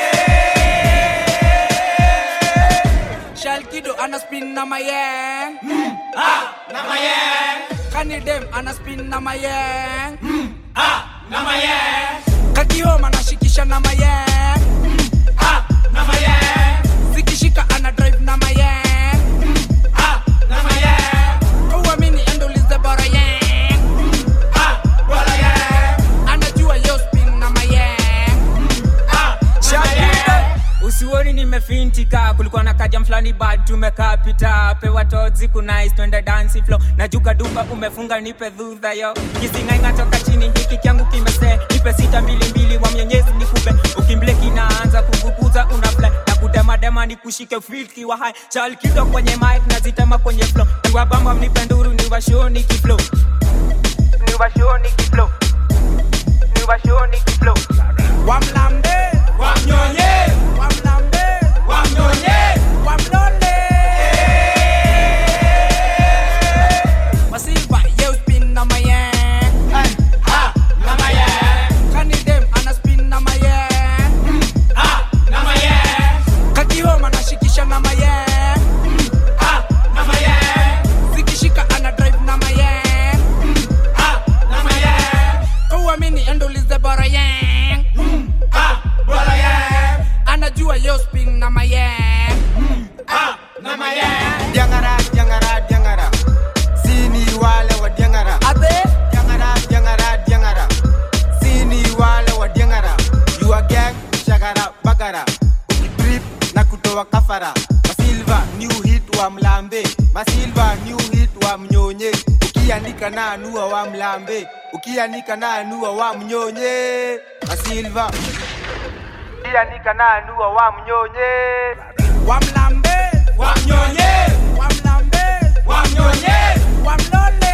Shalkido ana spin na mayeng, na mayeng. Kanidem ana spin na mayeng, na mayeng. Kakioma anashikisha na mayeng, na mayeng. Zikishika ana drive na mayeng, na mayeng. Uamini endo lize bora yang, bora yang. Anajua yo spin na mayeng, na mayeng. Usioni nimefintika, kulikuwa na kaja mflani bad tumekaa pita. Pewa tozi kunais twende dance flow, najuka duka umefunga nipe dhudha yo. Kisinga toka chini hiki kyangu kimese, nipe 622 wa mnyonyezi nikupe. Ukimble kinaanza kuguguza unafly, na kudema nikushike filki wa high. Chal kido kwenye mic na zitema kwenye flow, niwa bamba mnipe nduru niwa show nikiflow, niwa show nikiflow, niwa show nikiflow. Wamlambe wamnyonye, wamlambe wamnyonye, wamlole. Masilva yo spin na mayeng, na mayeng. Kanidem ana spin na mayeng, na mayeng. Kakioma anashikisha na mayeng, na mayeng. Zikishika ana drive na mayeng, na mayeng. Uamini endo lize bora yang, bora yang. Anajua yo spin na mayeng, na mayeng. Diangara, diangara, diangara. Sini wale wa diangara. Ate? Diangara, diangara, diangara. Sini wale wa diangara. You a gang, shagara, bagara. Trip na kutoa kafara. Masilva, new hit wa mlambe. Masilva, new hit wa mnyonye. Ukiandika na anua wa mlambe. Ukiandika na anua wa mnyonye. Masilva. Ukiandika na anua wa mnyonye. Wamlambe wamnyonye, wamlambe wamnyonye, wamlole.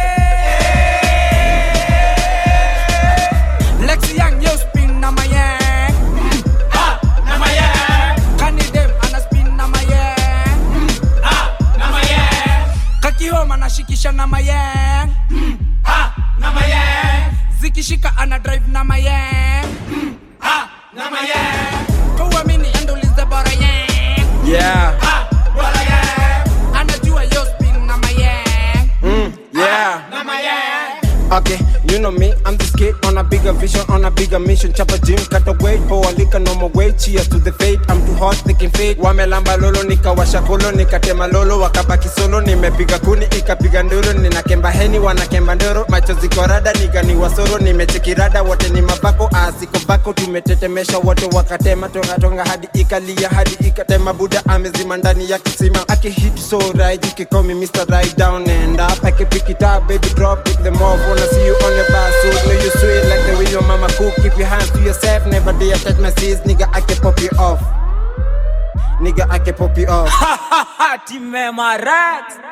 Lexi Young yo spin na mayeng, na mayeng. Kanidem ana spin na mayeng, na mayeng. Kakihoma anashikisha na mayeng, na mayeng. Zikishika ana drive na mayeng, na mayeng. Uamini endo lize bora yang, yeah. Bora yang. Anajua yo spin na mayeng, Yeah. na mayeng. Okay, you know me, I'm this kid on a bigger vision, on a bigger mission. Chapa gym, cut away, pour a liquor, no more weight. Cheers to the fate, I'm too hot, thinking fate. Wamelamba lolo, nikawasha kolo, nikatema lolo. Wakabaki solo, nimepiga kuni, ikapiga nduru. Ninakemba heni, wanakemba ndoro. Macho ziko rada, niga ni wasoro. Nimechekirada, wote ni mabako. Asiko bako, tumetetemesha wote. Wakatema, tonga hadi ikalia, hadi ikatema. Buda amezima ndani ya kisima. Aki hit so right, you can call me Mr. Right Down and up. I can pick it up, baby, drop it, them off. Wanna see you on the bar, so know you sweet like the way your mama cook. Keep your hands to yourself, never dare touch my sis. Nigga, I can pop you off. Nigga, I can pop you off. Time Marax.